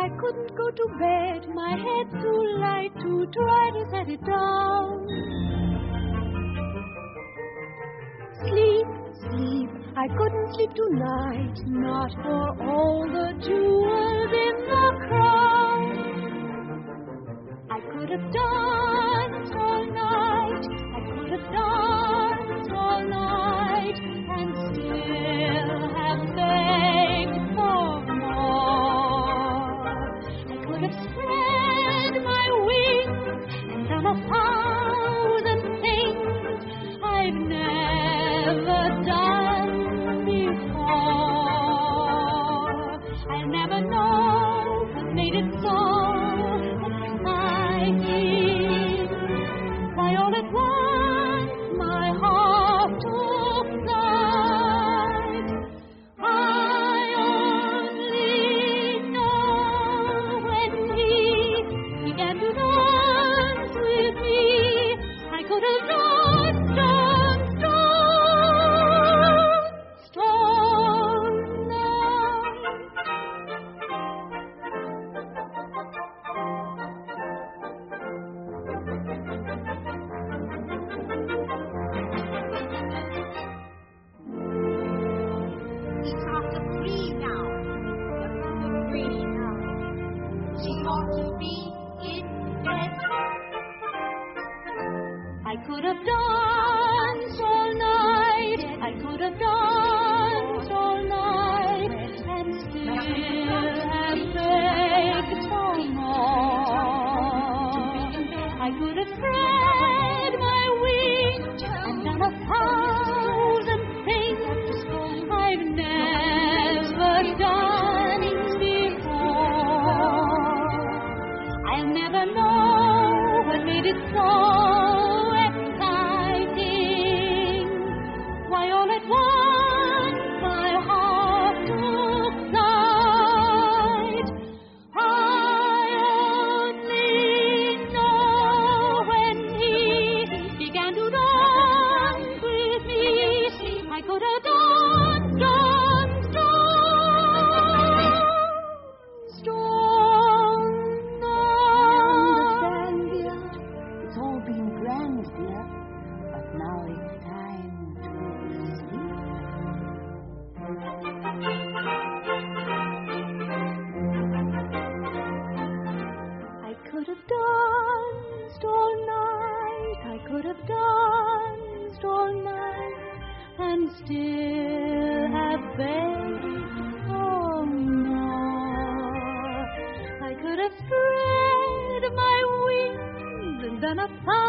I couldn't go to bed, my head's too light to try to set it down. Sleep, sleep, I couldn't sleep tonight, not for all the jewels in the crown. I could have danced all night, I could have danced all night, and still have begged for more. I could have spread my wings and done 1,000 things I've never done before. I'll never know what made it so exciting. Why all at once my heart took flight. I only know when he began to dance with me, I could have danced on stone night. It's after 3 now. It's after 3 now. She ought to be in bed. I could have danced all night, I could have danced all night, and still have begged for more. I could have spread my wings and done 1,000 things I've never done before. I'll never know what made it so exciting. Why all at once my heart took flight. I only know when he began to dance with me, I could have danced on stone night. Understand, dear? It's all been grand, dear. But now it's time to sleep. I could have danced all night, I could have danced all night, and still have begged for more. I could have spread my wings and done 1,000